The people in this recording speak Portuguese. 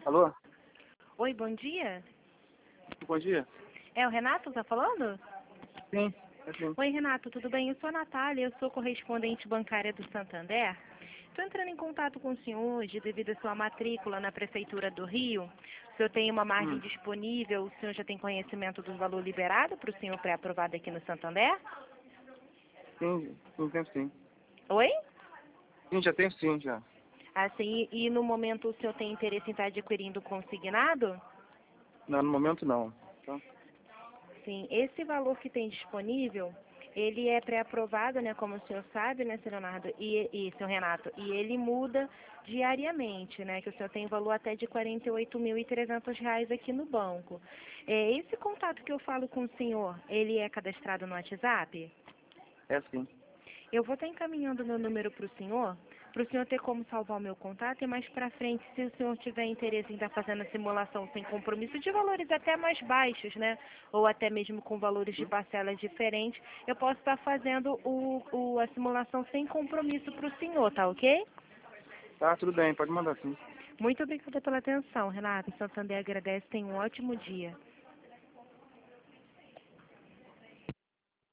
Alô? Oi, bom dia. Bom dia. É o Renato que tá falando? Sim, é sim. Oi, Renato, tudo bem? Eu sou a Natália, eu sou correspondente bancária do Santander. Estou entrando em contato com o senhor hoje devido à sua matrícula na Prefeitura do Rio. O senhor tem uma margem disponível, o senhor já tem conhecimento do valor liberado para o senhor pré-aprovado aqui no Santander? Sim, tenho sim. Oi? Sim, já tenho sim, já. Assim, e no momento o senhor tem interesse em estar adquirindo consignado? Não, no momento não. Tá? Sim, esse valor que tem disponível, ele é pré-aprovado, né, como o senhor sabe, né, senhor Leonardo e senhor Renato, e ele muda diariamente, né, que o senhor tem valor até de R$ 48.300 aqui no banco. Esse contato que eu falo com o senhor, ele é cadastrado no WhatsApp? É sim. Eu vou estar encaminhando meu número para o senhor ter como salvar o meu contato e mais para frente, se o senhor tiver interesse em estar fazendo a simulação sem compromisso de valores até mais baixos, né? Ou até mesmo com valores de parcelas diferentes, eu posso estar fazendo a simulação sem compromisso para o senhor, tá ok? Tá, tudo bem, pode mandar sim. Muito obrigada pela atenção, Renata. Santander agradece, tenha um ótimo dia.